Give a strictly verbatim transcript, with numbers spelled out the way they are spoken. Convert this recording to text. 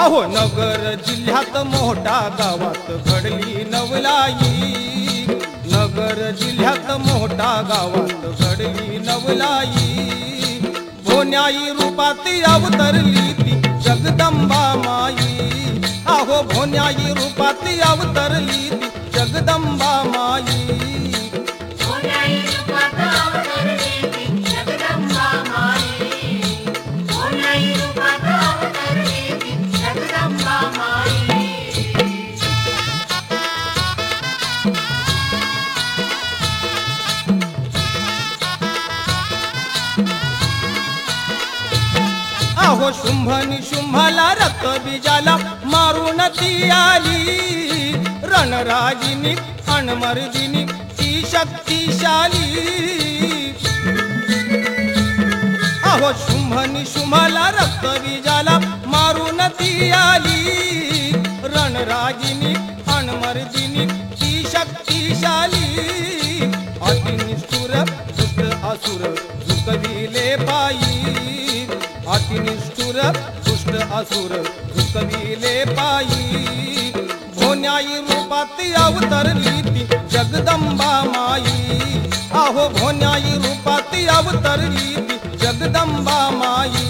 अहो नगर जिल्ह्यात मोठा गावात घडली नवलाई, नगर जिल्ह्यात मोठा गावात घडली नवलाई, भोन्याई रूपात अवतरली ती जगदंबा माई, अहो भोन्याई रूपात अवतरली ती जगदंबा माई, भोन्याई रूपात अवतरली ती जगदंबा माई, भोन्याई रूपात अवतरली ती जगदंबा माई। अहो शुंभ निशुंभाला रक्त बीजाला मारून ती आली, रणरागिनी अणमर्दिनी ती शक्तिशाली, अहो शुंभ निशुंभाला रक्त बीजाला मारून ती आली, रणरागिनी अणमर्दिनी ती शक्तिशाली, अतिनिष्ठुर दुष्ट असुर झुकविले पायी, अतिनिष्ठुर दुष्ट असुर झुकविले पायी, भोन्याई रूपात अवतरली ती जगदंबा माई, अहो भोन्याई रूपात अवतरली ती जगदंबा माई,